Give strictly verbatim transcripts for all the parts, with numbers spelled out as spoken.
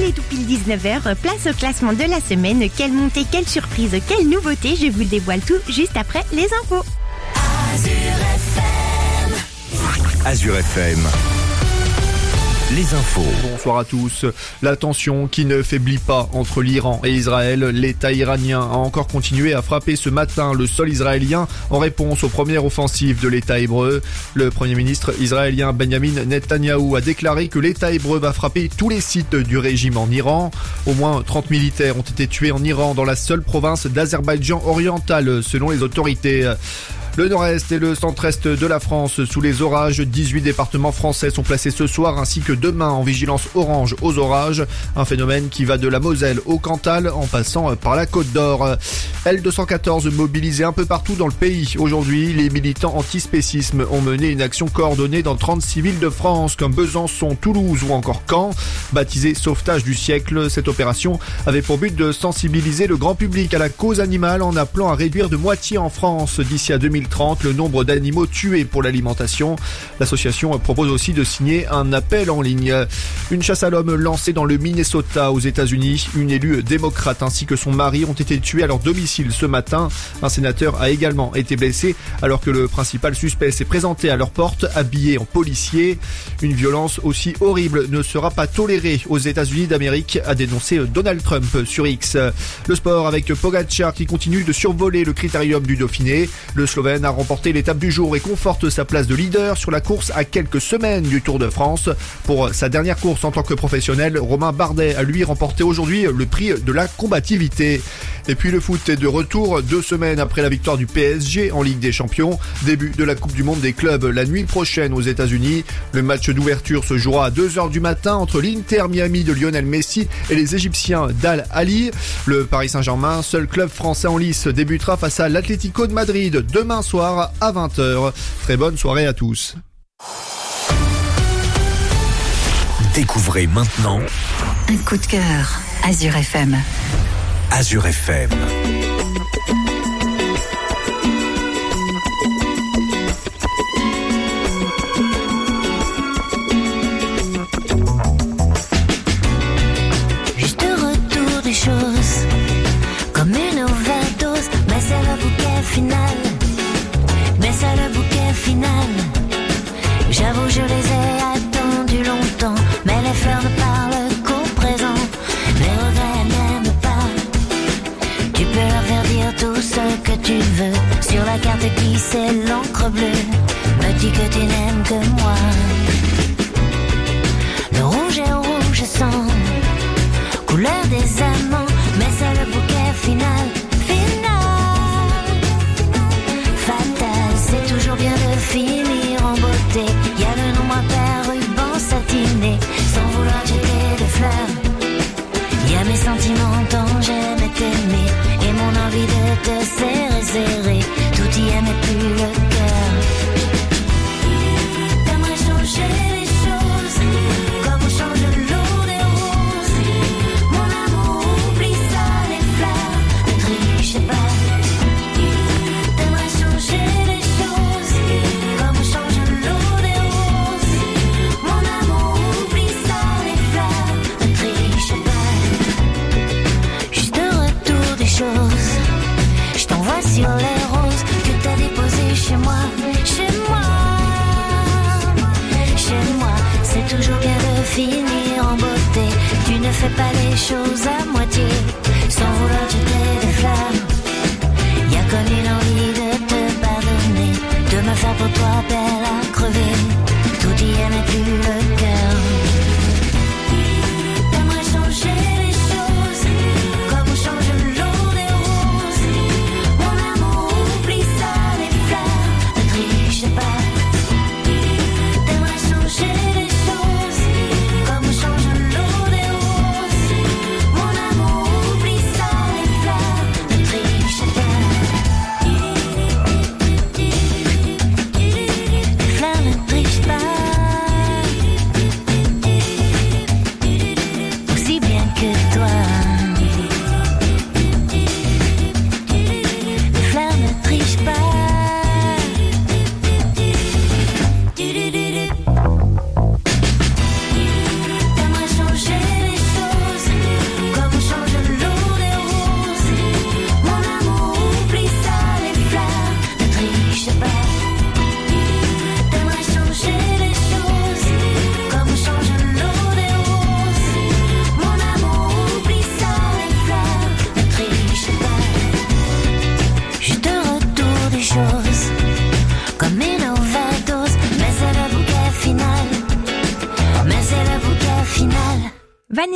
est tout pile dix-neuf heures, place au classement de la semaine. Quelle montée, quelle surprise, quelle nouveauté, je vous le dévoile tout juste après les infos. Azure F M. Azure F M. Les infos. Bonsoir à tous. La tension qui ne faiblit pas entre l'Iran et Israël. L'État iranien a encore continué à frapper ce matin le sol israélien en réponse aux premières offensives de l'État hébreu. Le Premier ministre israélien Benjamin Netanyahou a déclaré que l'État hébreu va frapper tous les sites du régime en Iran. Au moins trente militaires ont été tués en Iran dans la seule province d'Azerbaïdjan oriental selon les autorités. Le nord-est et le centre-est de la France sous les orages. dix-huit départements français sont placés ce soir ainsi que demain en vigilance orange aux orages. Un phénomène qui va de la Moselle au Cantal en passant par la Côte d'Or. L deux cent quatorze mobilisé un peu partout dans le pays. Aujourd'hui, les militants antispécisme ont mené une action coordonnée dans trente-six villes de France comme Besançon, Toulouse ou encore Caen. Baptisée Sauvetage du siècle, cette opération avait pour but de sensibiliser le grand public à la cause animale en appelant à réduire de moitié en France d'ici à deux mille trente le nombre d'animaux tués pour l'alimentation. L'association propose aussi de signer un appel en ligne. Une chasse à l'homme lancée dans le Minnesota aux États-Unis. Une élue démocrate ainsi que son mari ont été tués à leur domicile ce matin. Un sénateur a également été blessé alors que le principal suspect s'est présenté à leur porte habillé en policier. Une violence aussi horrible ne sera pas tolérée aux États-Unis d'Amérique, a dénoncé Donald Trump sur X. Le sport avec Pogacar qui continue de survoler le critérium du Dauphiné. Le Slovène a remporté l'étape du jour et conforte sa place de leader sur la course à quelques semaines du Tour de France. Pour sa dernière course en tant que professionnel, Romain Bardet a lui remporté aujourd'hui le prix de la combativité. Et puis le foot est de retour deux semaines après la victoire du P S G en Ligue des Champions. Début de la Coupe du Monde des clubs la nuit prochaine aux États-Unis. Le match d'ouverture se jouera à deux heures du matin entre l'Inter Miami de Lionel Messi et les Égyptiens d'Al Ahly. Le Paris Saint-Germain, seul club français en lice, débutera face à l'Atlético de Madrid demain soir à vingt heures. Très bonne soirée à tous. Découvrez maintenant Un coup de cœur. Azure F M. Azure F M. Juste retour des choses, comme une overdose, mais c'est le bouquet final. Mais c'est le bouquet final. J'avoue, je les ai attendus longtemps, mais les fleurs ne parlent qu'au présent. Les regrets n'aiment pas. Tu peux leur faire dire tout ce que tu veux. Sur la carte qui c'est l'encre bleue. Me dis que tu n'aimes que moi. Le rouge est rouge sang, couleur des amants, mais c'est le bouquet final. C'est toujours bien de finir en beauté. Y a le nombre impair, ruban satiné, sans vouloir jeter de fleurs. Y a mes sentiments tant j'aimais t'aimer, et mon envie de te serrer, serrer. Tout y est mais plus le cœur. T'aimerais changer les choses, comme on change l'eau des roses. Mon amour, oublie ça, les fleurs, ne triche pas. T'aimerais changer les choses, comme on change l'eau des roses. Mon amour, oublie ça, les fleurs, ne triche pas. Juste retour des choses, je t'envoie sur les roses que t'as déposées chez moi. Chez moi, chez moi, c'est toujours bien de finir en beauté. Tu ne fais pas les choses à moitié, sans vouloir jeter des flammes. Y'a comme une envie de te pardonner, de me faire pour toi belle à crever. Tout y est mais plus le cœur. T'aimerais changer les choses, comme on change l'eau des roses. Mon amour, oublie ça, les fleurs, ne triche pas. T'aimerais changer les choses, comme on change l'eau des roses. Mon amour, oublie ça, les fleurs, ne triche pas. Les fleurs ne trichent pas.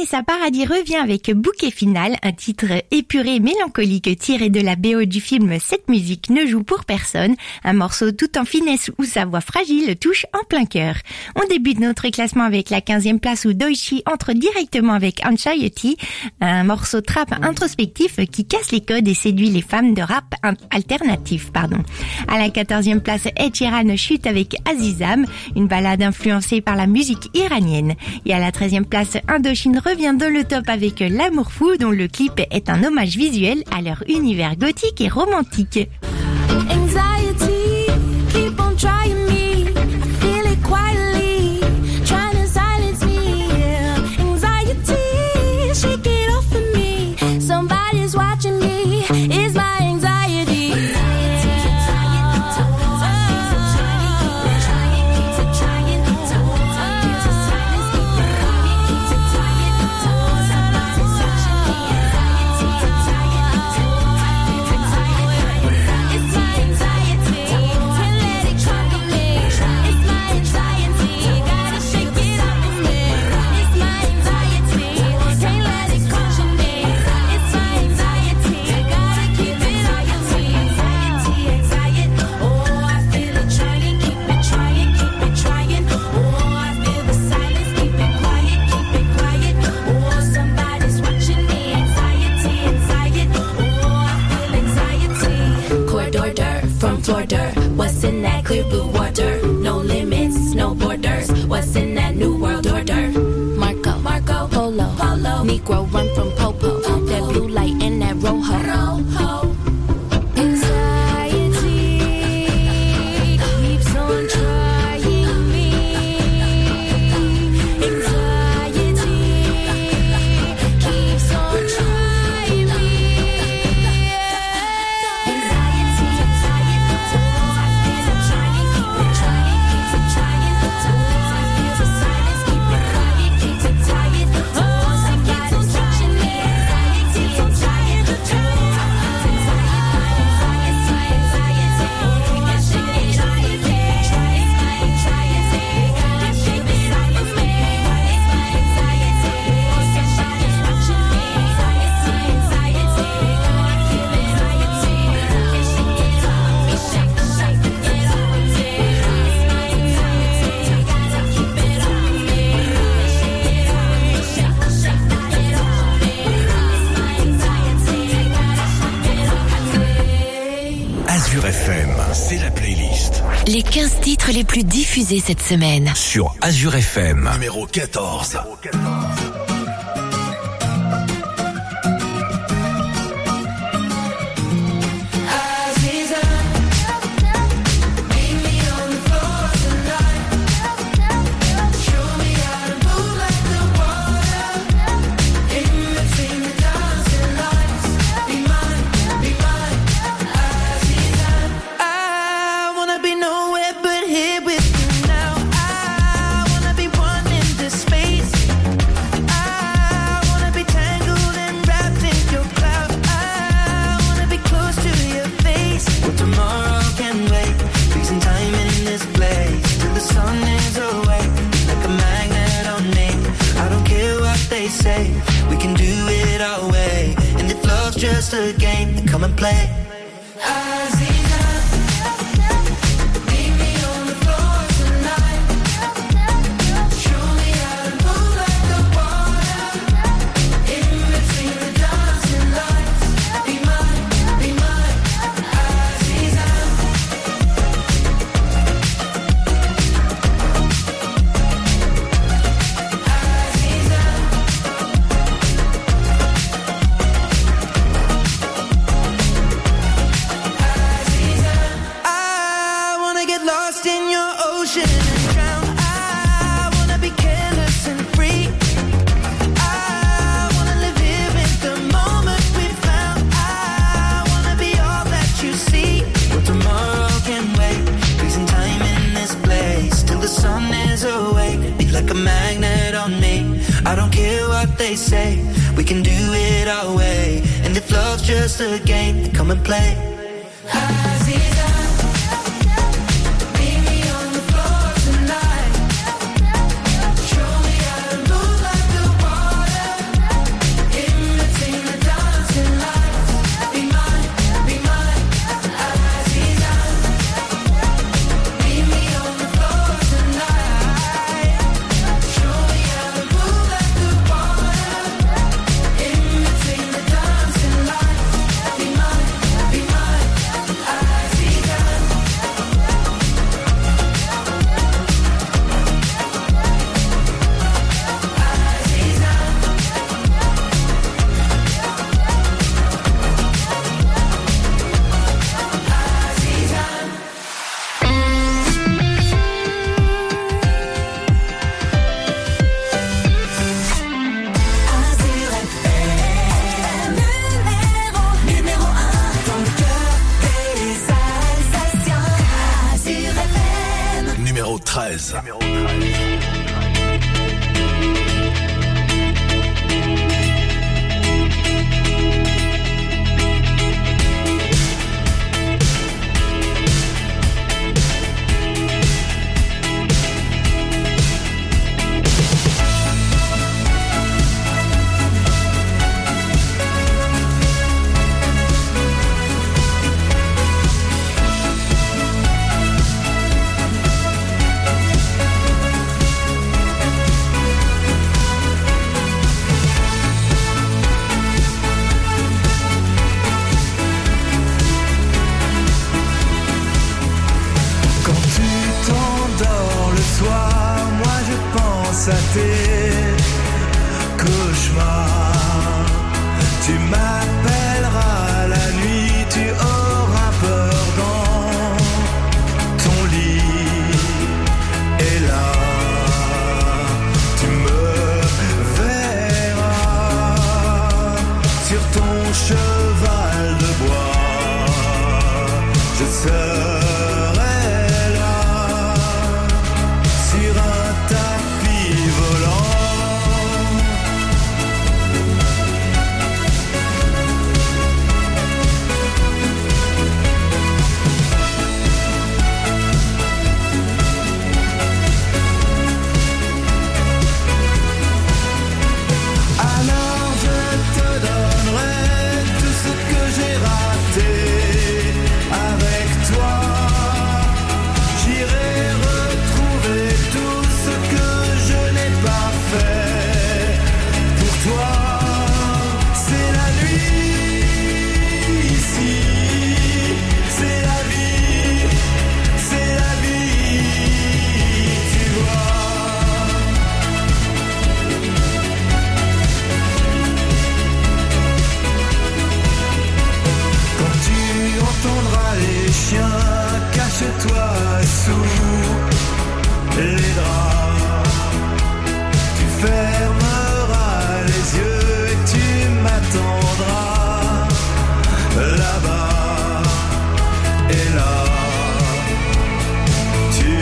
Vanessa Paradis revient avec Bouquet Final, un titre épuré et mélancolique tiré de la B O du film Cette musique ne joue pour personne, un morceau tout en finesse où sa voix fragile touche en plein cœur. On débute notre classement avec la quinzième place où Doechii entre directement avec Anxiety, un morceau trap introspectif qui casse les codes et séduit les femmes de rap alternatif. Pardon. À la quatorzième place, Ed Sheeran chute avec Azizam, une ballade influencée par la musique iranienne. Et à la treizième place, Indochine revient dans le top avec L'amour fou, dont le clip est un hommage visuel à leur univers gothique et romantique. Anxiety, keep on trying me. I feel it quietly, trying to silence me. Yeah. Anxiety, shake it off of me. Somebody's watching me. It's my anxiety. What's in that clear blue water? No limits, no borders. What's in that new world order? Marco, Marco, Polo, Polo. Negro run from Popo. Popo. That blue light and that rojo. Rojo. Anxiety keeps on trying me. Anxiety keeps on trying me. Azure F M, c'est la playlist. Les quinze titres les plus diffusés cette semaine. Sur Azure F M. Numéro quatorze. We can do it our way, and if love's just a game, then come and play. They say we can do it our way, and if love's just a game, then come and play. Show me how to move like the water. treize. À tes cauchemars, tu m'appelleras la nuit, tu auras peur dans ton lit, et là tu me verras sur ton cheval de bois, je serai là sur un tapis volant. Alors je te donnerai tout ce que j'ai raté avec toi. J'irai retrouver tout ce que je n'ai pas fait pour toi. C'est la nuit ici, c'est la vie, c'est la vie, tu vois. Quand tu entendras les chiens, cache-toi sous les draps. Tu fermeras les yeux et tu m'attendras là-bas. Et là, tu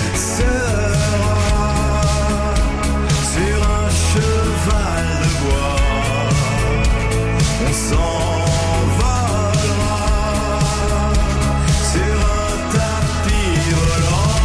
seras sur un cheval de bois. On s'envolera sur un tapis volant.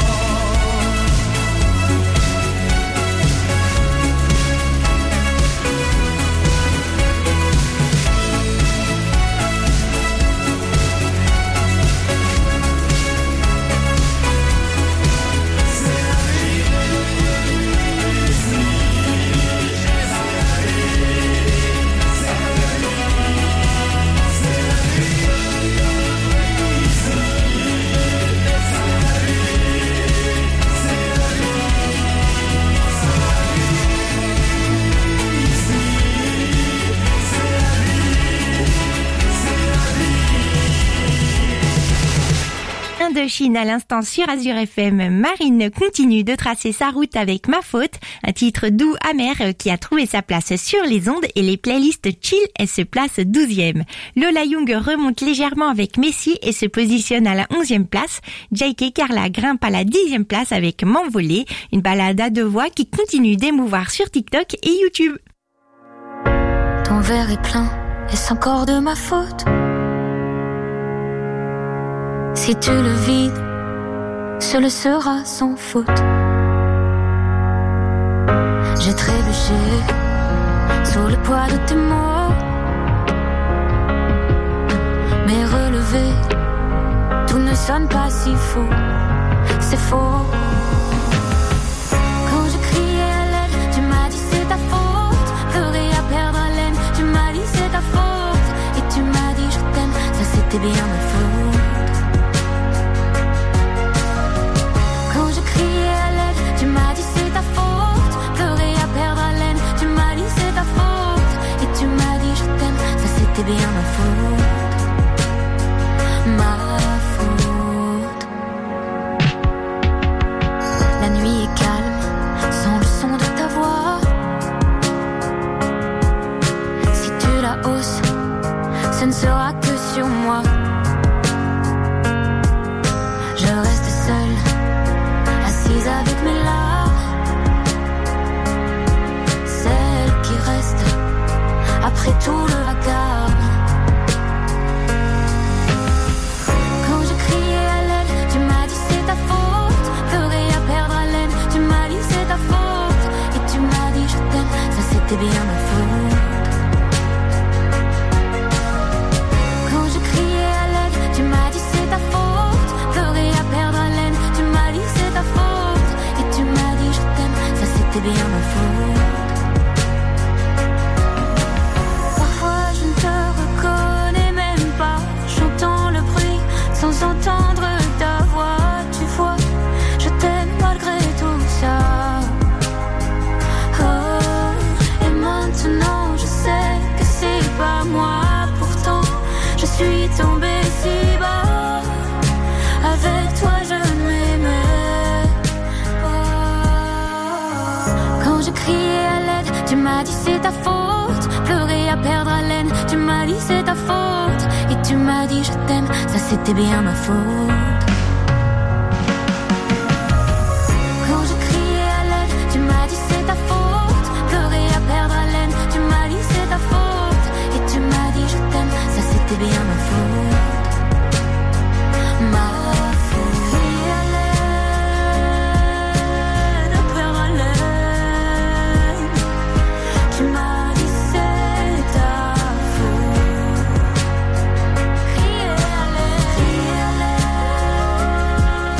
Indochine à l'instant sur Azure F M. Marine continue de tracer sa route avec Ma Faute, un titre doux amer qui a trouvé sa place sur les ondes et les playlists chill et se place douzième. Lola Young remonte légèrement avec Messi et se positionne à la onzième place. J K Carla grimpe à la dixième place avec M'envoler, une balade à deux voix qui continue d'émouvoir sur TikTok et YouTube. Ton verre est plein, est-ce encore de ma faute? Si tu le vides, ce le sera sans faute. J'ai trébuché sous le poids de tes mots, mais relevé, tout ne sonne pas si faux. C'est faux. Quand je criais à l'aide, tu m'as dit c'est ta faute. Pleurer à perdre haleine, tu m'as dit c'est ta faute. Et tu m'as dit je t'aime, ça c'était bien ma faute. Quand je criais à l'aide, tu m'as dit c'est ta faute. Pleurer à perdre haleine, tu m'as dit c'est ta faute. Et tu m'as dit je t'aime, ça c'était bien ma faute. Ma faute. La nuit est calme, sans le son de ta voix. Si tu la hausses, ce ne sera que sur moi. Je reste seule, assise avec mes larmes, celles qui restent après tout le vacarme. Quand je criais à l'aide, tu m'as dit c'est ta faute. Plus rien à perdre à l'aine, tu m'as dit c'est ta faute. Et tu m'as dit je t'aime, ça c'était bien ma faute. Quand je criais à l'aide, tu m'as dit c'est ta faute. Plus rien à perdre à l'aine, tu m'as dit c'est ta faute. Et tu m'as dit je t'aime, ça c'était bien ma faute. Parfois je ne te reconnais même pas. J'entends le bruit sans entendre ta voix. Tu vois, je t'aime malgré tout ça. Oh, et maintenant je sais que c'est pas moi. Pourtant je suis tombée si bas. Avec toi je m'aimais pas. Quand je criais à l'aide, tu m'as dit c'est ta faute. Pleurer à perdre haleine, tu m'as dit c'est ta faute. Et tu m'as dit je t'aime, ça c'était bien ma faute. Quand je criais à l'aide, tu m'as dit c'est ta faute. Pleurer à perdre haleine, tu m'as dit c'est ta faute. Et tu m'as dit je t'aime, ça c'était bien ma faute. Ma faute. Crier à l'aide, à perdre haleine, tu m'as dit c'est ta faute. Crier à l'aide, crier à l'aide,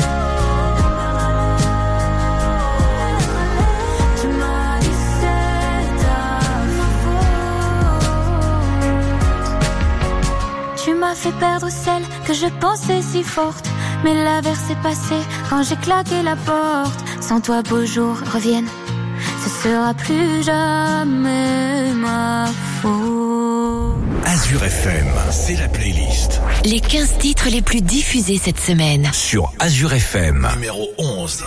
tu m'as dit c'est ta faute. Tu m'as fait perdre celle que je pensais si forte. Mais l'averse est passée quand j'ai claqué la porte. Sans toi beaux jours reviennent, ce sera plus jamais ma faute. Azure F M, c'est la playlist Les quinze titres les plus diffusés cette semaine. sur Azure F M. Numéro onze.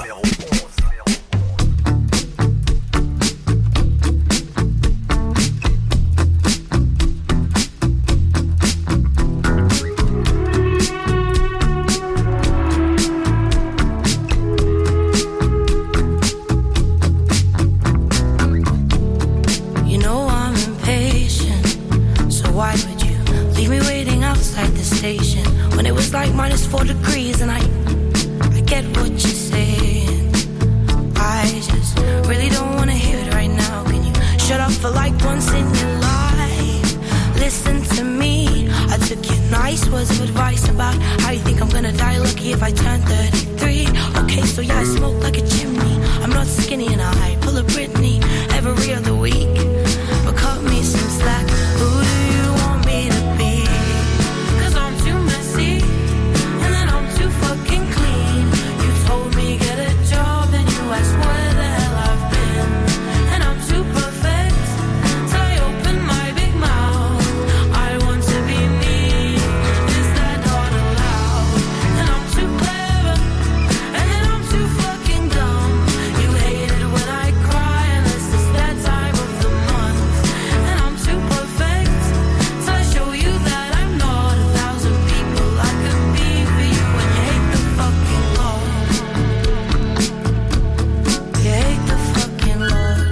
You know I'm impatient, so why would you leave me waiting outside the station when it was like minus four degrees? And I, I get what you're saying. I just really don't wanna hear it right now. Can you shut up for like once in your life? Listen to me. I took your nice words of advice about how you think I'm gonna die lucky if I turn thirty-three. Okay, so yeah, I smoke like a chimney. I'm not skinny and I pull a Britney every other week. But cut me some slack. Who do you want me to be? Cause I'm too messy, and then I'm too fucking clean. You told me get a job, and you asked where the hell I've been. And I'm too perfect, so I open my big mouth. I want to be me, is that not allowed? And I'm too clever, and then I'm too fucking dumb. You hate it when I cry, unless it's that time of the month. And I'm too perfect, so I show you that I'm not a thousand people I could be for you. And you hate the fucking Lord. You hate the fucking Lord.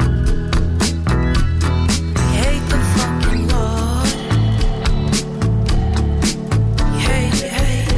You hate the fucking Lord. You hate, you hate.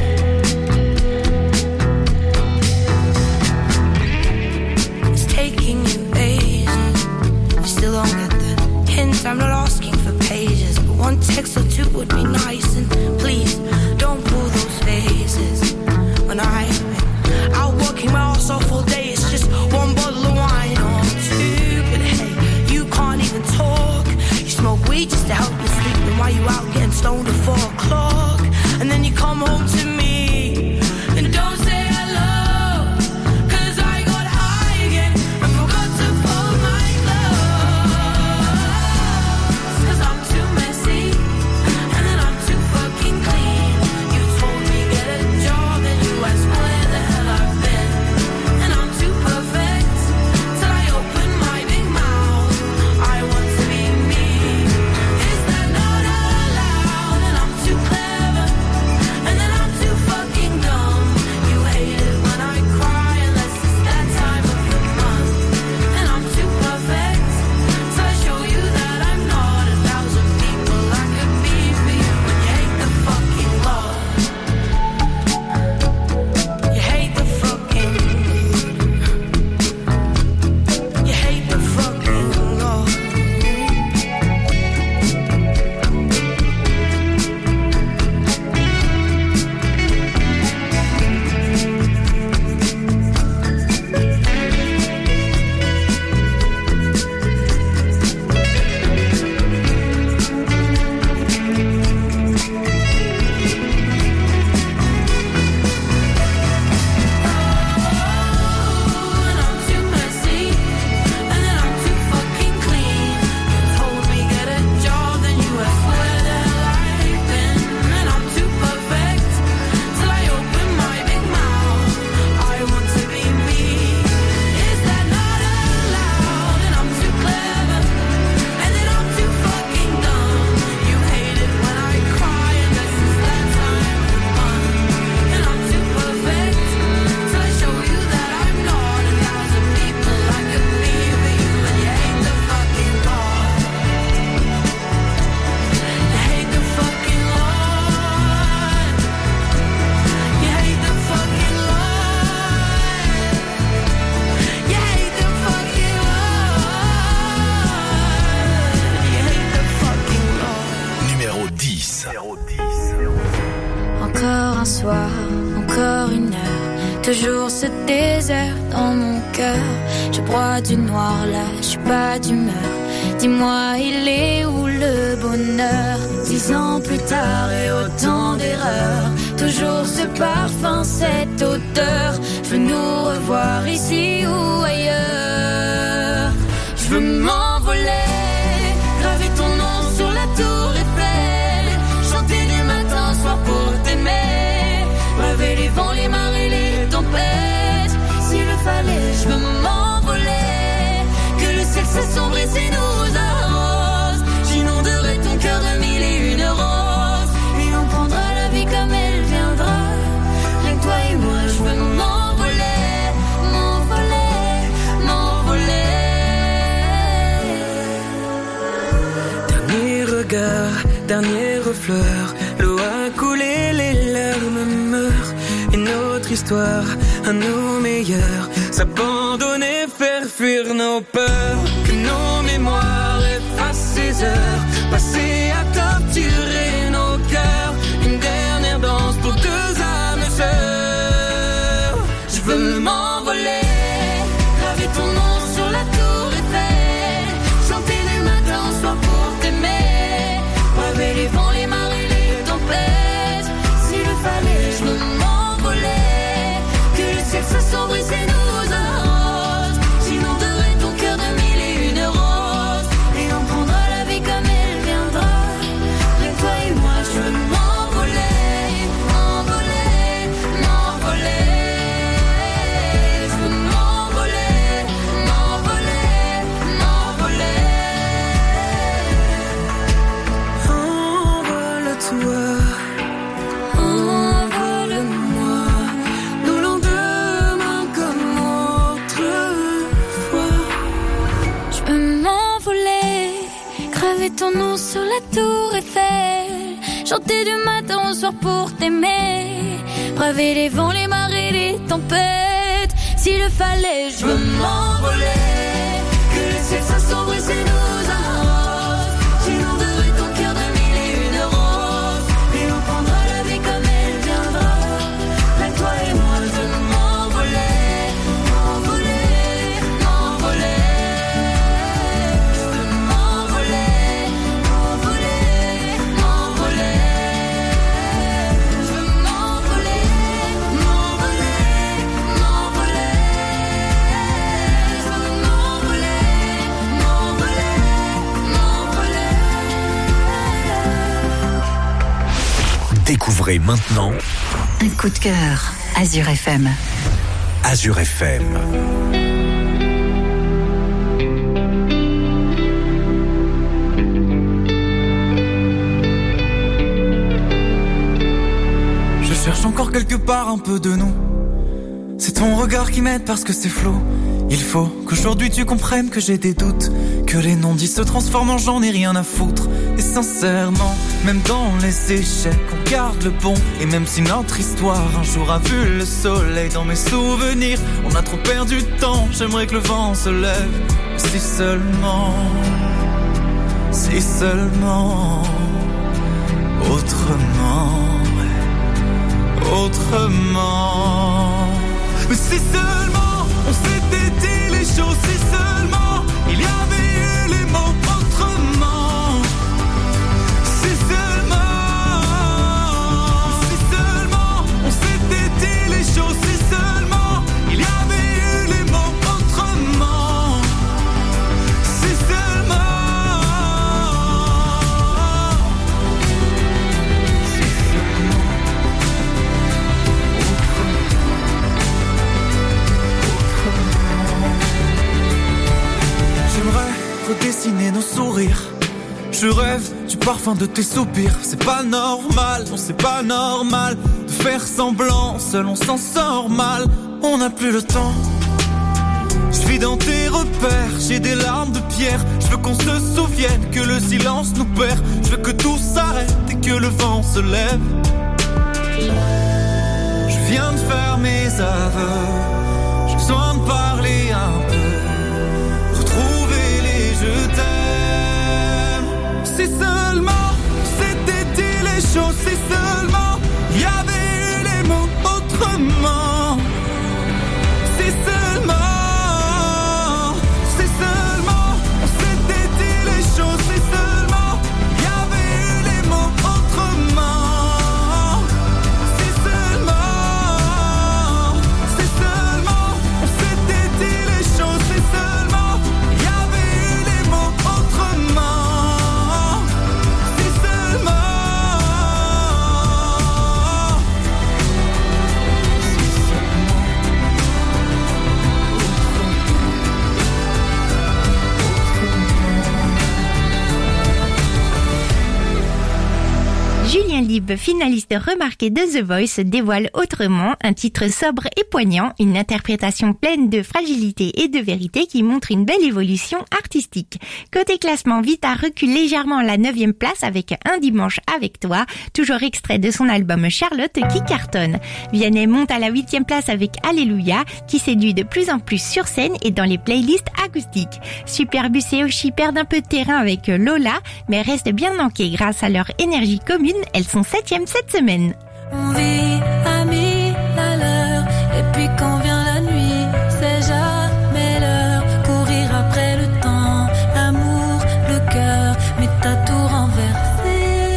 It's taking you ages. You still don't get the hint. I'm not asking for pages, but one text or two would be nice. And please don't pull those faces. When I've been out working my ass off all day, it's just one bottle of wine or two. But hey, you can't even talk. You smoke weed just to help you sleep. Then why you out getting stoned at four o'clock? And then you come home to me and don't say hello. Cause I got high again and forgot to fold my clothes. Cause I'm too messy, and then I'm too fucking clean. You told me get a job, and you asked where the hell I've been. And I'm too perfect, till I open my big mouth. I want to be me, is that not allowed? And I'm too clever, and then I'm toujours ce désert dans mon cœur. Je broie du noir là, je suis pas d'humeur. Dis-moi, il est où le bonheur? Dix ans plus tard et autant d'erreurs. Toujours ce parfum, cette odeur. Je veux nous revoir ici ou ailleurs. Je veux m'envoler, graver ton nom sur la tour Eiffel, chanter du matin au soir pour t'aimer, braver les vents, les marées, les tempêtes. S'il le fallait, je veux m'envoler, que le ciel s'assombrit et nous arrose. J'inonderai ton cœur de mille et une roses, et on prendra la vie comme elle viendra. Rien que toi et moi, je veux m'envoler, m'envoler, m'envoler. Dernier regard, dernière fleur, l'eau a coulé, les larmes meurent. Une autre histoire, à nos meilleurs, s'abandonner, faire fuir nos peurs. Que nos mémoires effacent ces heures, passées à torturer nos cœurs. Une dernière danse pour deux âmes sœurs. Je veux m'envoler, graver ton nom sur la tour Eiffel, chanter du matin au soir pour t'aimer, braver les vents, les marées, les tempêtes. S'il le fallait, je veux m'envoler, que le ciel s'assombrisse et nous arrose. J'inonderai ton cœur de mille et une roses, et on prendra la vie comme elle viendra. Rien que toi et moi, je veux m'envoler, m'envoler, m'envoler. Je veux m'envoler, m'envoler, m'envoler. Envole-toi, envole-moi, nos lendemains comme autrefois. Je veux m'envoler, graver ton nom sur la tour Eiffel, chanter du matin au soir pour t'aimer, braver les vents, les marées, les tempêtes. S'il le fallait, je veux m'envoler, que le ciel s'assombrisse et nous arrose. J'inonderai ton cœur de mille et une roses, et on prendra la vie comme elle viendra. Rien que toi et moi, je veux m'envoler, m'envoler, m'envoler. Je veux m'envoler, m'envoler, m'envoler. Je veux m'envoler, m'envoler, m'envoler. Je veux m'envoler, m'envoler, m'envoler. Découvrez maintenant Un coup de cœur, Azure F M. Azure F M. Je cherche encore quelque part un peu de nous. C'est ton regard qui m'aide parce que c'est flou. Il faut qu'aujourd'hui tu comprennes que j'ai des doutes, que les non-dits se transforment en j'en ai rien à foutre. Et sincèrement, même dans les échecs, on garde le bon. Et même si notre histoire un jour a vu le soleil, dans mes souvenirs, on a trop perdu de temps. J'aimerais que le vent se lève. Si seulement, si seulement, autrement, autrement. Mais si seulement on s'était dit les choses, si seulement il y avait eu les mots autrement. Si seulement, si seulement on s'était dit les choses, si seulement il y avait eu les mots autrement. Si seulement, si seulement, j'aimerais redessiner nos sourires. Je rêve du parfum de tes soupirs. C'est pas normal, non c'est pas normal de faire semblant, seul on s'en sort mal. On n'a plus le temps. Je vis dans tes repères, j'ai des larmes de pierre. Je veux qu'on se souvienne que le silence nous perd. Je veux que tout s'arrête et que le vent se lève. Je viens de faire mes aveux, j'ai besoin de parler un peu, retrouver les je t'aime. Si seulement c'était dit les choses, si seulement il y avait eu les mots autrement. Julien Lieb, finaliste remarqué de The Voice, dévoile Autrement, un titre sobre et poignant, une interprétation pleine de fragilité et de vérité qui montre une belle évolution artistique. Côté classement, Vita recule légèrement à la neuvième place avec Un dimanche avec toi, toujours extrait de son album Charlotte qui cartonne. Vianney monte à la huitième place avec Alléluia, qui séduit de plus en plus sur scène et dans les playlists acoustiques. Superbus et Oshi perdent un peu de terrain avec Lola, mais restent bien ancrés grâce à leur énergie commune. Elles sont septième cette semaine. On vit à mille à l'heure, et puis quand vient la nuit, c'est jamais l'heure. Courir après le temps, l'amour, le cœur, mais t'as tout renversé.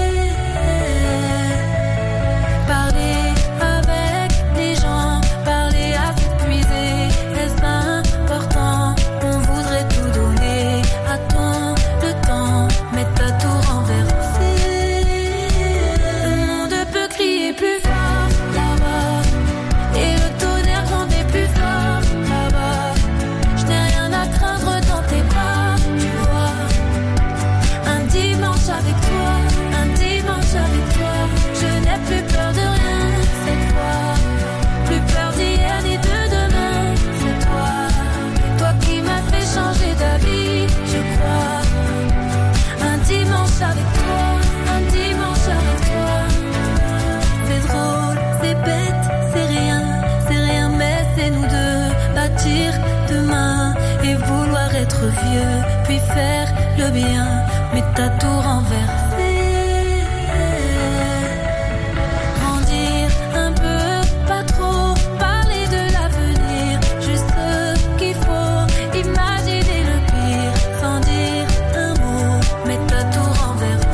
Parler avec les gens, parler à s'épuiser, est-ce important? On voudrait tout donner à ton le temps, mais t'as tout renversé. Plus fort là-bas, et le tonnerre grondait plus fort là-bas. Je n'ai rien à craindre dans tes bras, tu vois. Un dimanche avec toi, un dimanche avec toi. Je n'ai plus peur de rien cette fois, plus peur d'hier ni de demain. C'est toi, toi qui m'as fait changer d'avis, je crois. Un dimanche avec toi, un dimanche avec toi. C'est drôle, c'est bête, c'est rien, c'est rien, mais c'est nous deux. Bâtir demain et vouloir être vieux, puis faire le bien, mais t'as tout renversé. Grandir un peu, pas trop, parler de l'avenir, juste ce qu'il faut, imaginer le pire, sans dire un mot, mais t'as tout renversé.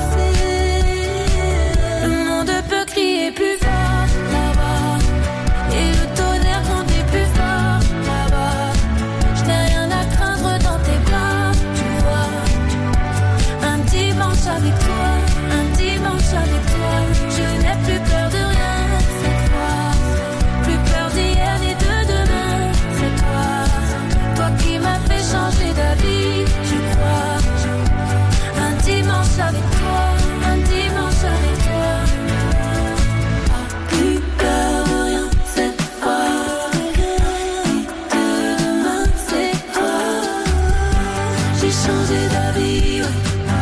Le monde peut crier plus fort là-bas, et le tonnerre grondait plus fort là-bas. Je n'ai rien à craindre dans tes bras, tu vois. Un dimanche avec toi, un dimanche avec toi. Je n'ai plus peur de rien cette fois, plus peur d'hier ni de demain. C'est toi, toi qui m'as fait changer d'avis, je crois. Un dimanche avec toi, un dimanche avec toi. Plus peur de rien cette fois, de demain c'est toi. J'ai changé d'avis, ouais.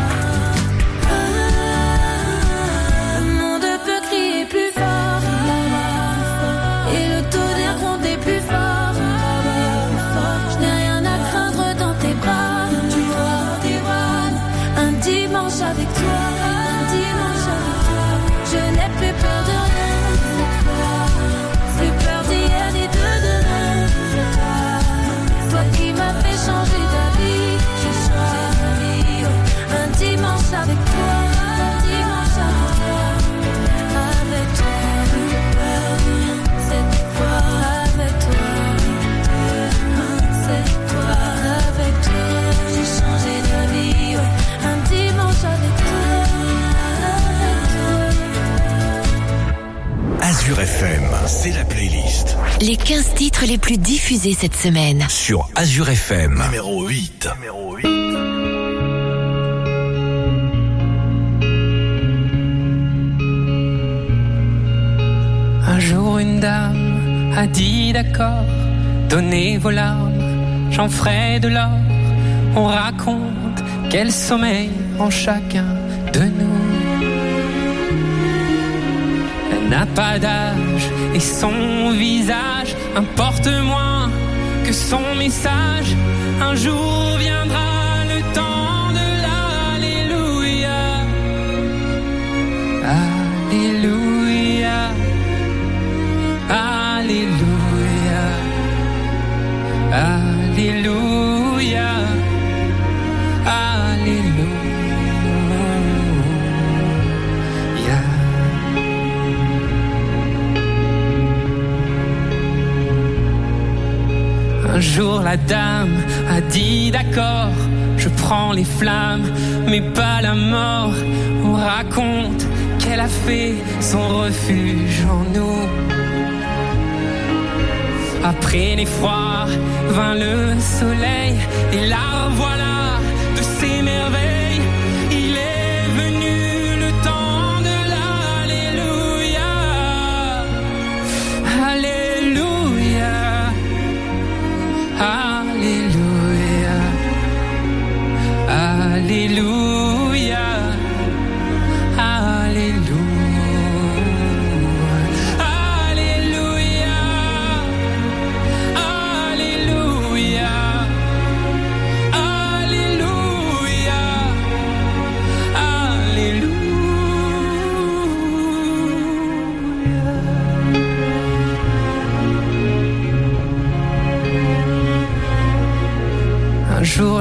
Ah, le monde peut crier plus fort là-bas, et le tonnerre gronder plus fort là-bas. Je n'ai rien à craindre dans tes bras, tu vois. Un dimanche avec toi, un dimanche avec toi. Je n'ai plus peur de rien cette fois, plus peur d'hier ni de demain. C'est toi, toi qui m'as fait changer d'avis, je choisis un dimanche avec toi, un dimanche avec toi. Avec toi, plus peur de rien cette fois. Avec toi, c'est toi. Avec toi, j'ai changé d'avis, ouais. Un dimanche avec toi, avec toi. Azure F M, c'est la playlist. Les quinze titres les plus diffusés cette semaine. Sur Azure F M. Numéro huit. Numéro huit. Un jour une dame a dit d'accord, donnez vos larmes, j'en ferai de l'or. On raconte quel sommeil en chacun de nous. Elle n'a pas d'âge et son visage importe moins que son message. Un jour viendra le temps de l'Alléluia. Alléluia. Alléluia. Alléluia. Alléluia. Un jour la dame a dit d'accord, je prends les flammes, mais pas la mort. On raconte qu'elle a fait son refuge en nous. Après l'effroi vint le soleil, et la voilà de ses merveilles. Il est venu le temps de la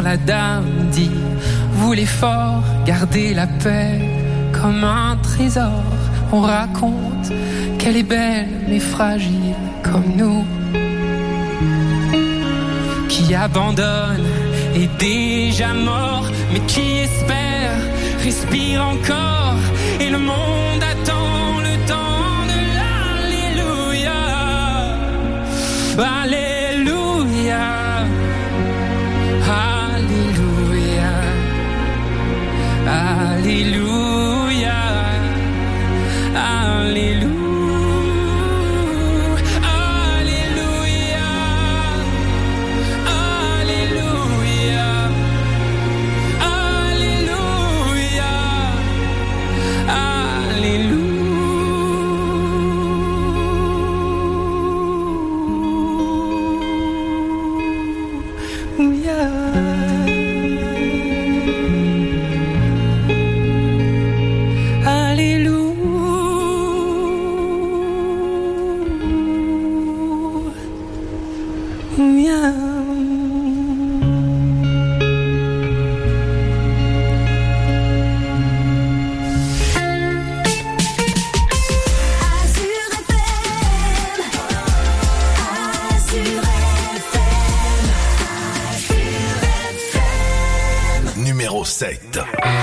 la dame dit, voulez fort garder la paix comme un trésor. On raconte qu'elle est belle mais fragile comme nous, qui abandonne est déjà mort, mais qui espère respire encore, et le monde attend le temps de l'alléluia. Alléluia, alléluia, alléluia, alléluia. sept.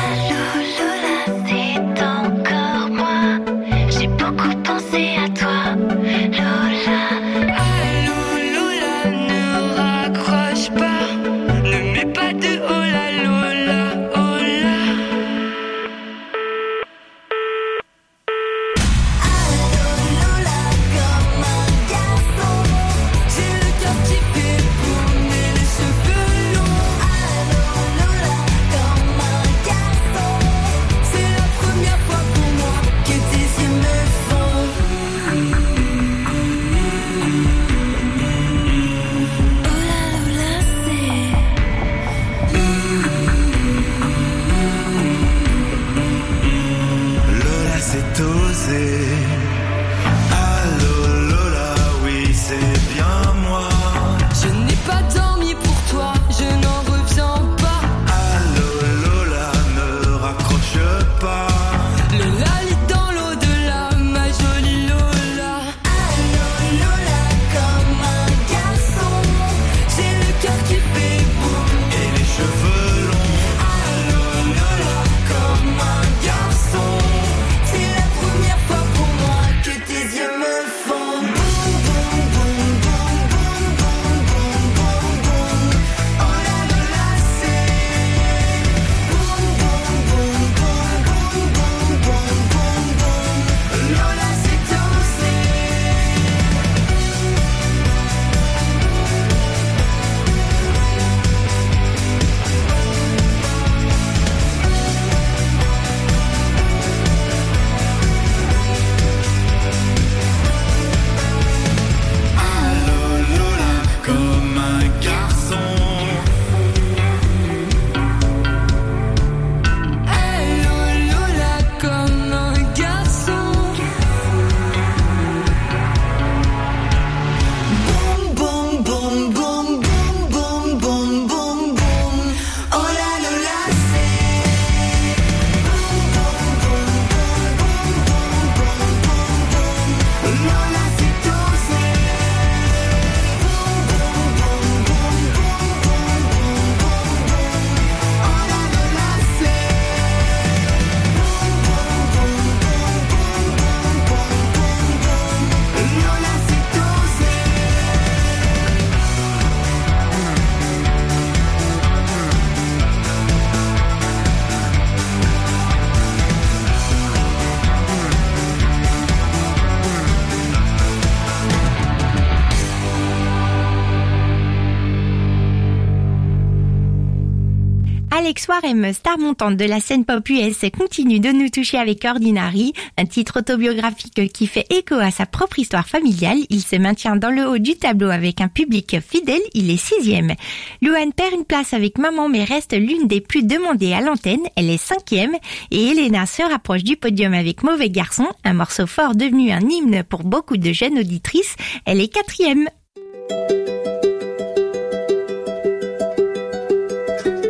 Alex Warem, star montante de la scène pop U S, continue de nous toucher avec Ordinary, un titre autobiographique qui fait écho à sa propre histoire familiale. Il se maintient dans le haut du tableau avec un public fidèle, il est sixième. Louane perd une place avec Maman mais reste l'une des plus demandées à l'antenne, elle est cinquième. Et Elena se rapproche du podium avec Mauvais Garçon, un morceau fort devenu un hymne pour beaucoup de jeunes auditrices, elle est quatrième.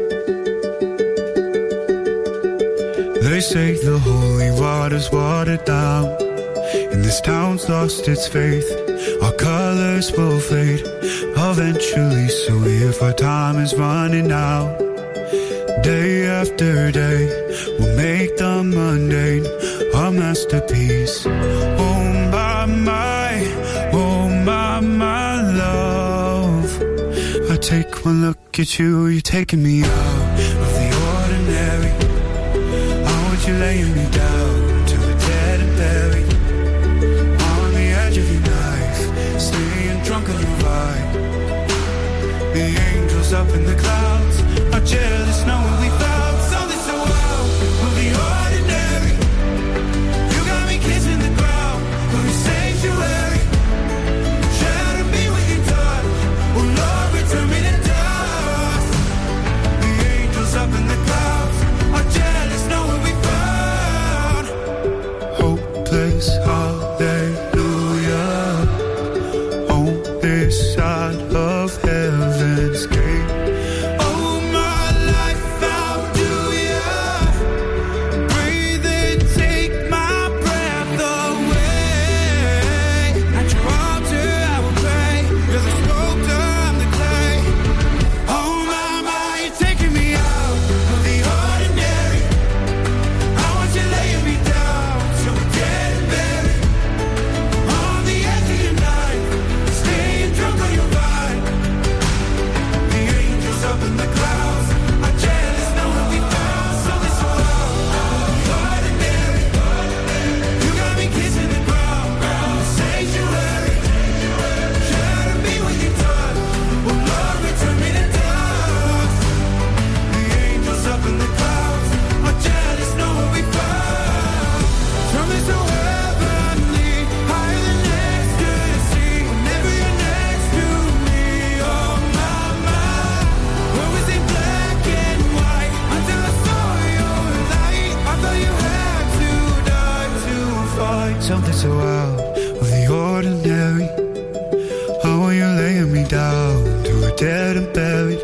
They say the holy water's watered down, and this town's lost its faith. Our colors will fade eventually, so if our time is running out, day after day, we'll make the mundane a masterpiece. Oh my, my, oh my, my love. I take one look at you, you're taking me out of the ordinary. I want you laying me down till we're dead and buried. On the edge of your knife, staying drunk on your vibe. The angels up in the clouds are jealous knowing we found something so wild of the ordinary. You got me kissing the ground of your sanctuary. Shatter me with your touch, oh Lord, return me to dust. The angels up in the clouds are jealous knowing we found hopeless hallelujah on this side of heaven's gate. Something so out of the ordinary. How are you laying me down to a dead and buried?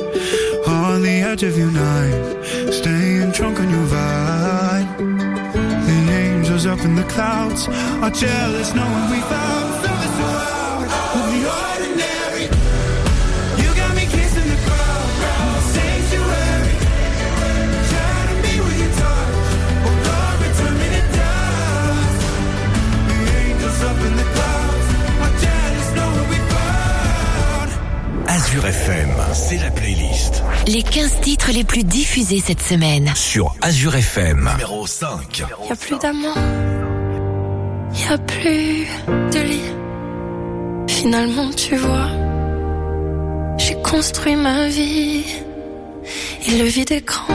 On the edge of your night, staying drunk on your vibe. The angels up in the clouds are jealous knowing we found something so out of the ordinary. You got me kissing the ground, sanctuary. Shatter me with your touch, oh Lord, return me to dust. Up in the clouds, are jealous knowing we found. Azure F M, c'est la playlist. Les quinze titres les plus diffusés cette semaine. Sur Azure F M. Numéro cinq. Y'a plus d'amour, y'a plus de lit. Finalement, tu vois, j'ai construit ma vie. Et le vide est grand,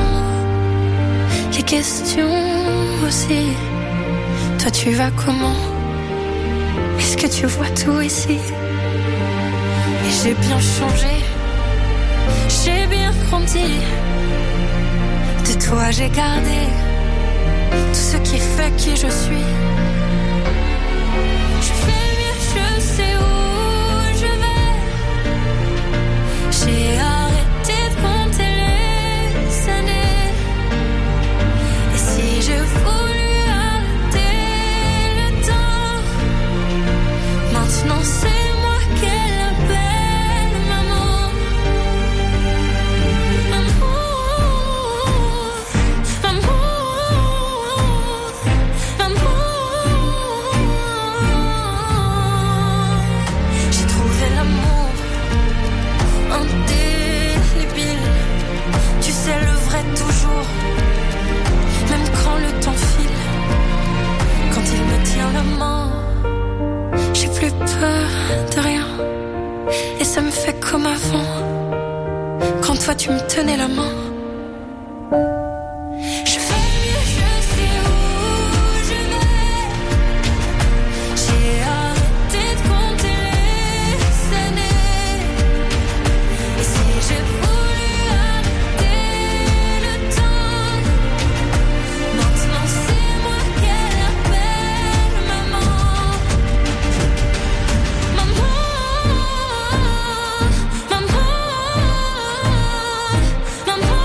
les questions aussi. Toi, tu vas comment? Est-ce que tu vois tout ici? Et j'ai bien changé, j'ai bien grandi. De toi j'ai gardé tout ce qui fait qui je suis. Je fais mieux, je sais où je vais. J'ai arrêté de compter les années. Et si je voulais arrêter le temps, maintenant c'est moi qu'elle appelle maman. Amour, amour, amour. J'ai trouvé l'amour indélébile. Tu sais le vrai toujours, même quand le temps file. Quand il me tient la main, j'ai plus peur de rien. Et ça me fait comme avant, quand toi tu me tenais la main. Je fais mieux, je sais où je vais. J'ai arrêté de compter les années. Et si j'ai voulu arrêter le temps, maintenant c'est moi qu'elle appelle maman. Maman, maman, maman.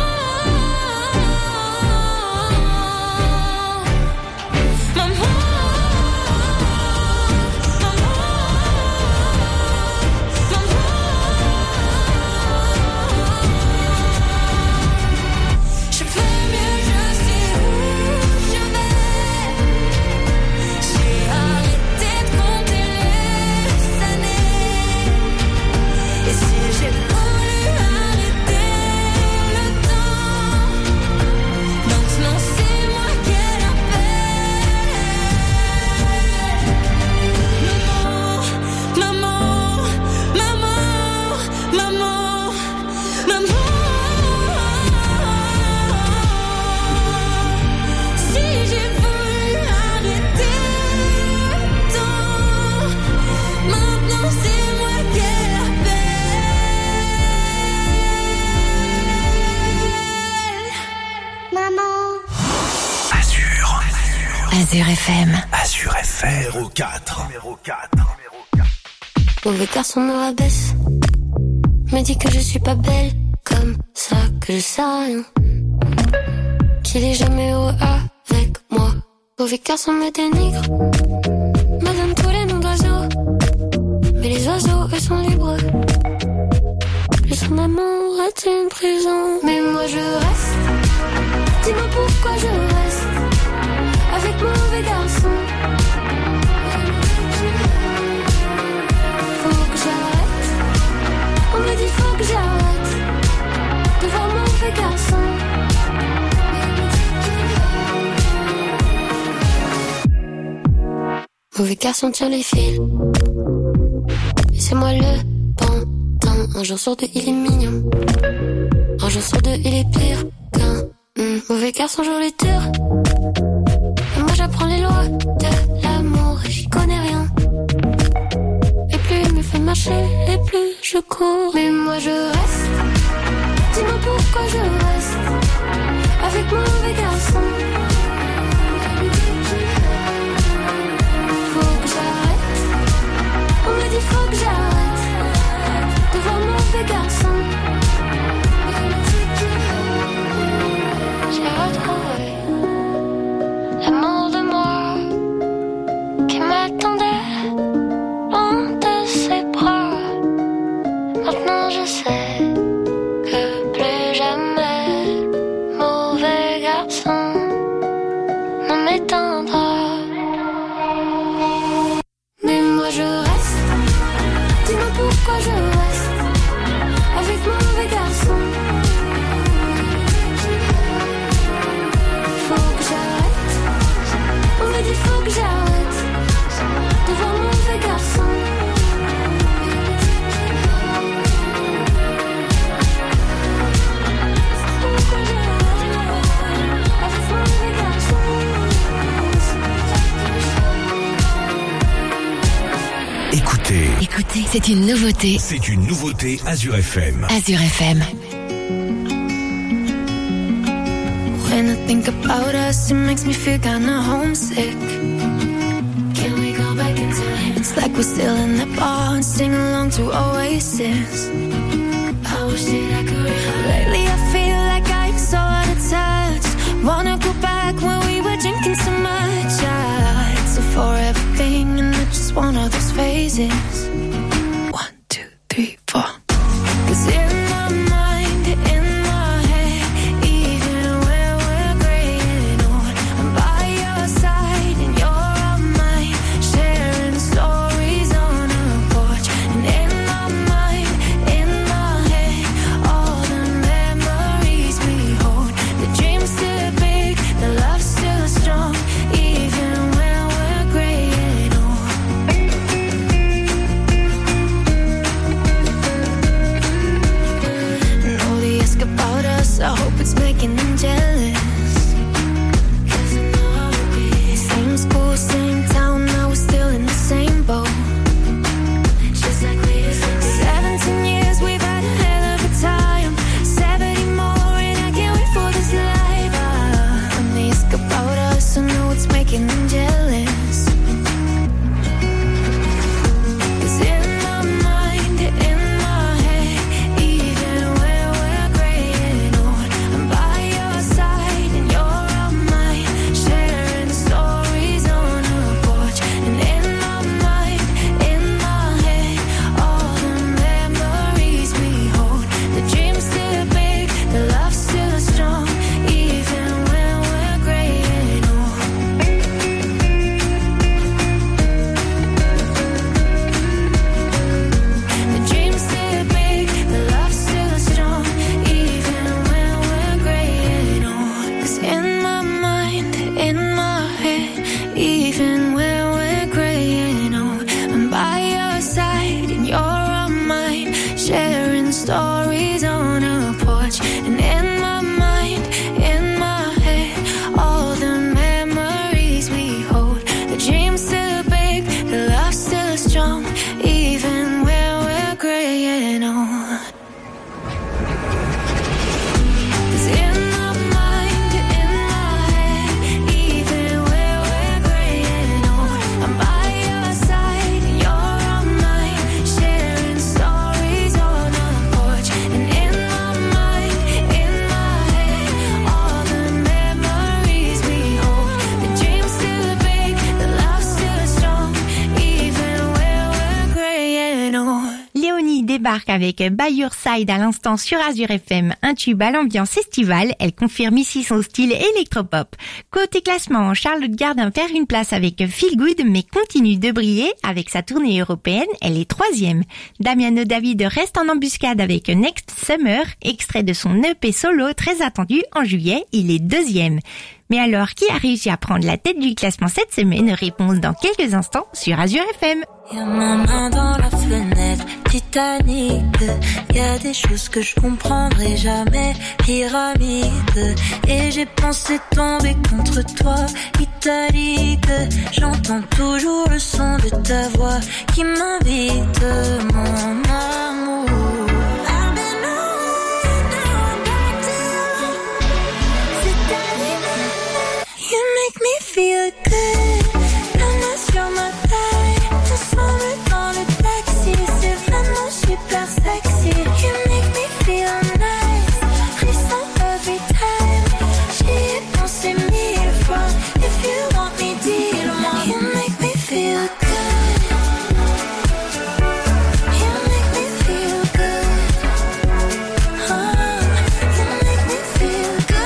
Azure F M. Azure F M. Numéro quatre. Numéro quatre. Mauvais garçon me rabaisse, me dit que je suis pas belle, comme ça que je sais rien, qu'il est jamais heureux avec moi. Mauvais garçon me dénigre, me donne tous les noms d'oiseaux, mais les oiseaux eux sont libres. Plus son amour est une prison, mais moi je reste. Dis-moi pourquoi je reste avec mauvais garçon. Faut que j'arrête. On me dit faut que j'arrête de voir mauvais garçon. Mauvais garçon tire les fils, et c'est moi le pantin. Un jour sur deux il est mignon, un jour sur deux il est pire qu'un mmh. Mauvais garçon joue les tours, et moi j'apprends les lois de l'amour et j'y connais rien. Et plus il me fait marcher, et plus je cours. Mais moi je reste. Dis-moi pourquoi je reste avec mauvais garçon. Faut que j'arrête. On me dit faut que j'arrête de voir mauvais garçon. J'ai retrouvé l'amour de moi qui m'attendait loin de ses bras. Maintenant je sais que plus jamais mauvais garçon ne m'éteindra. Mais moi je reste. Dis-moi pourquoi je reste avec mauvais garçon. Faut que j'arrête. On me dit faut que j'arrête de voir mauvais garçon. Écoutez, Écoutez, c'est une nouveauté. c'est une nouveauté Azure F M. Azure F M. When I think about us, it makes me feel kinda homesick. Can we go back in time? It's like we're still in the bar and sing along to Oasis. I wish that I could. Lately I feel like I'm so out of touch. Wanna go back when we were drinking so much. Yeah, it's a forever thing and it's just one of those phases. One, two, three, four. 'Cause in my mind, in my head, even when we're graying old, I'm by your side and you're on mine, sharing stories on a porch. And in my mind, in my head, all the memories we hold. The dream's still big, the love's still strong, even when we're graying old. And all they ask about us, I hope it's making them jealous. 'Cause I know how it is. Same school, same town, now we're still in the same boat. Just like we used to be. Seventeen years, we've had a hell of a time. Seventy more, and I can't wait for this life. Ah, and they ask about us, I know it's making them jealous. 'Cause in my mind, in my head, even when we're graying old, I'm by your side and you're on mine, sharing stories on a porch. And in my mind, in my head, all the memories we hold. The dream's still big, the love's still strong, even when we're graying old. débarque avec By Your Side à l'instant sur Azure F M, un tube à l'ambiance estivale. Elle confirme ici son style électropop. Côté classement, Charlotte Gardin perd une place avec Feel Good, mais continue de briller avec sa tournée européenne. Elle est troisième. Damiano David reste en embuscade avec Next Summer, extrait de son E P solo très attendu en juillet. Il est deuxième. Mais alors, qui a réussi à prendre la tête du classement cette semaine? Réponse dans quelques instants sur Azure F M. Y'a ma main dans la fenêtre, Titanic. Y'a des choses que je comprendrai jamais, pyramide. Et j'ai pensé tomber contre toi, italique. J'entends toujours le son de ta voix qui m'invite, mon amour. Make me feel good, la main sur ma taille, ensemble dans le taxi, c'est vraiment super sexy. You make me feel nice, frisson every time, j'y ai pensé mille fois. If you want me, dis-le-moi. You make me feel good, you make me feel good, oh, you make me feel good.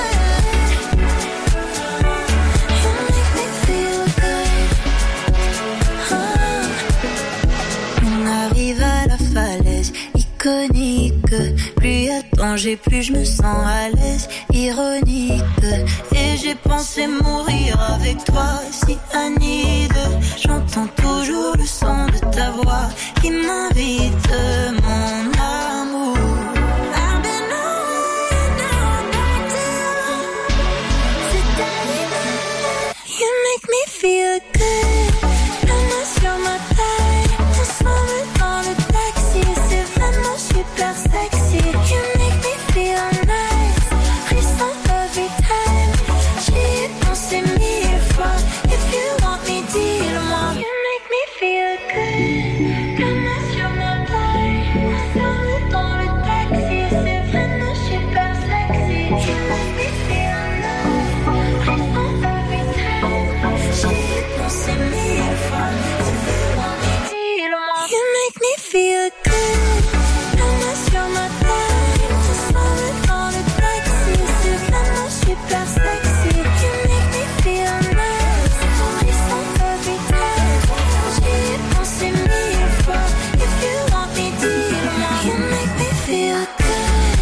Plus y a de danger, plus je me sens à l'aise, ironique. Et j'ai pensé mourir avec toi, si Anide. J'entends toujours le son de ta voix qui m'invite, mon amour. I've been on and back to you. C'est arrivé. You make me feel good, la main sur ma taille, ensemble dans le taxi, c'est vraiment super sexy. You make me feel nice, frisson every time, j'y ai pensé mille fois. If you want me, dis-le-moi. You make me feel good, la main sur ma taille, ensemble dans le taxi, c'est vraiment super sexy. You make me feel nice, frisson every time, j'y ai pensé mille fois. If you want me, dis-le-moi. You make me feel good, la main sur ma taille, ensemble dans le taxi, c'est vraiment super sexy. You make me feel nice, frisson every time, j'y ai pensé mille fois. If you want me, dis-le-moi. You make me feel good,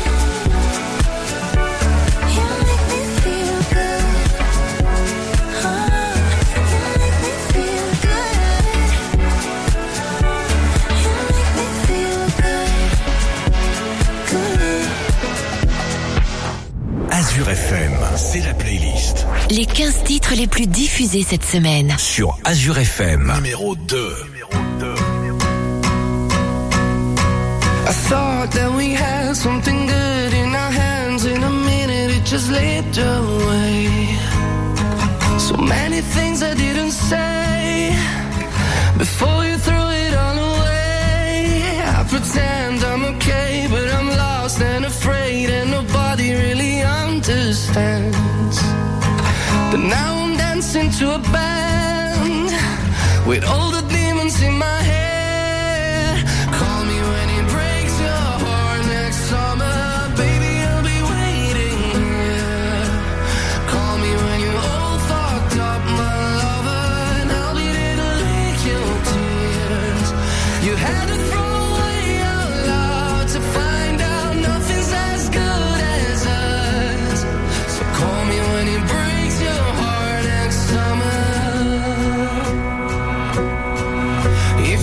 you make me feel good, oh, you make me feel good, you make me feel good, good. Azure F M, c'est la playlist Les quinze titres les plus diffusés cette semaine. sur Azure F M. Numéro deux. I thought that we had something good in our hands. In a minute it just slipped away. So many things I didn't say before you threw it all away. I pretend I'm okay, but I'm lost and afraid, and nobody really understands. But now I'm dancing to a band with all the demons in my head. Call me when it breaks your heart next summer, baby, I'll be waiting here. Call me when you're all fucked up, my lover, and I'll be there to lick your tears. You had to throw away our love to find out nothing's as good as us. So call me when it breaks your heart next summer. If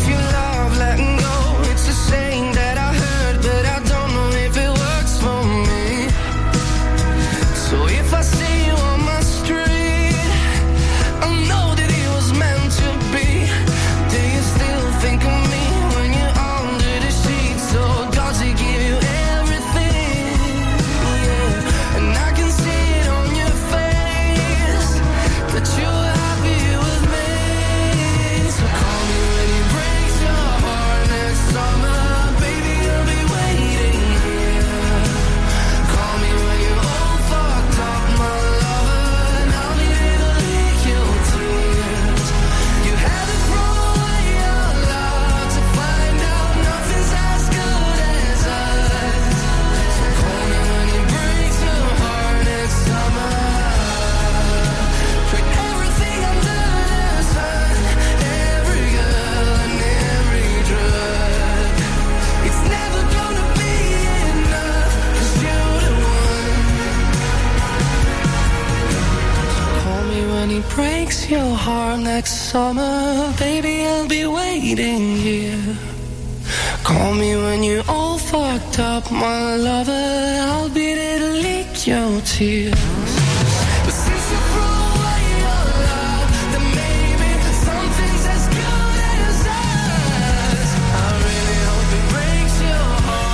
breaks your heart next summer, baby, I'll be waiting here. Call me when you're all fucked up, my lover, I'll be there to lick your tears. But since you threw away your love, then maybe something's as good as us. I really hope it breaks your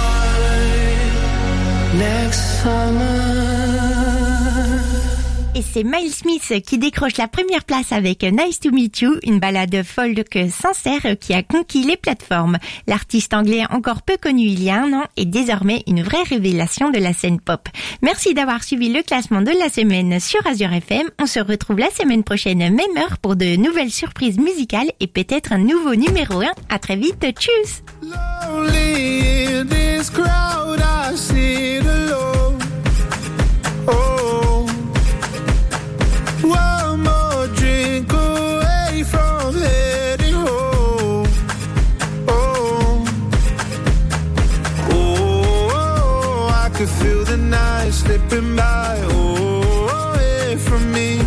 heart next summer. Et c'est Miles Smith qui décroche la première place avec Nice to Meet You, une ballade folk sincère qui a conquis les plateformes. L'artiste anglais encore peu connu il y a un an est désormais une vraie révélation de la scène pop. Merci d'avoir suivi le classement de la semaine sur Azure F M. On se retrouve la semaine prochaine, même heure, pour de nouvelles surprises musicales et peut-être un nouveau numéro un. À très vite, tchuss! Lonely in this crowd, I sit alone. Oh, one more drink away from heading home. Oh, oh, I could feel the night slipping by. Oh, away from me.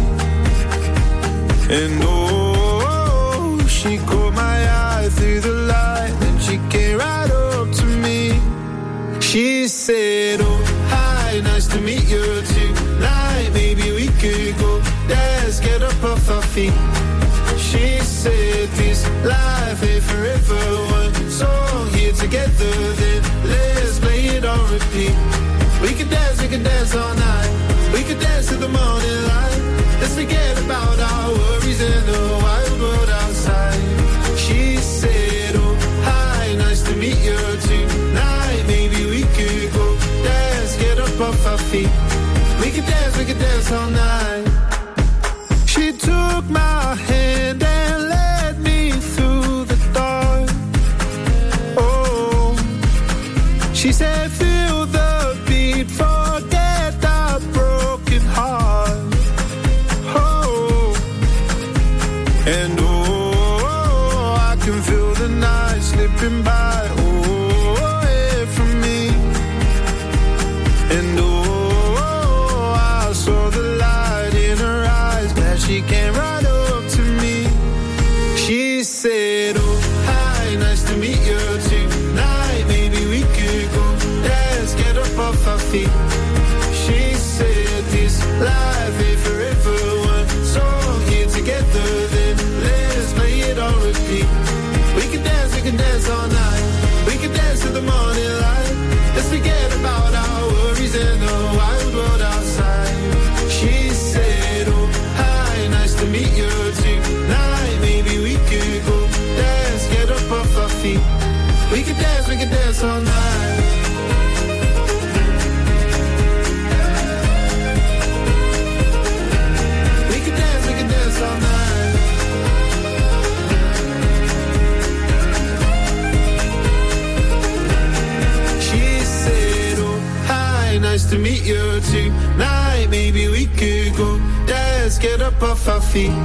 And oh, she caught my eye through the light, and she came right up to me. She said, oh, hi, nice to meet you tonight. Maybe we could go dance, get up off our feet. She said, this life ain't forever. One song here together, then let's play it on repeat. We could dance, we could dance all night. We could dance to the morning light. Let's forget about our worries and the wild world outside. She said, oh, hi, nice to meet you tonight. Maybe we could go dance, get up off our feet. We could dance, we could dance all night. She took my hand and led me through the dark. Oh, she said, feel the beat, forget the broken heart. Oh, and oh, I can feel the night slipping by. Oh, away from me. And oh, I saw the light in her eyes. Glad she came right up to me. She said, oh, hi, nice to meet you tonight. Maybe we could go dance, get up off our feet. She said, this life ain't forever. One song here together, then let's play it on repeat. We can dance, we can dance all night. We can dance to the morning light. Let's forget about our worries and the wild world outside. She said, oh, hi, nice to meet you tonight. Maybe we could go dance, get up off our feet. We can dance, we can dance all night. We can dance, we can dance all night. Nice to meet you tonight. Maybe we could go dance, get up off our feet.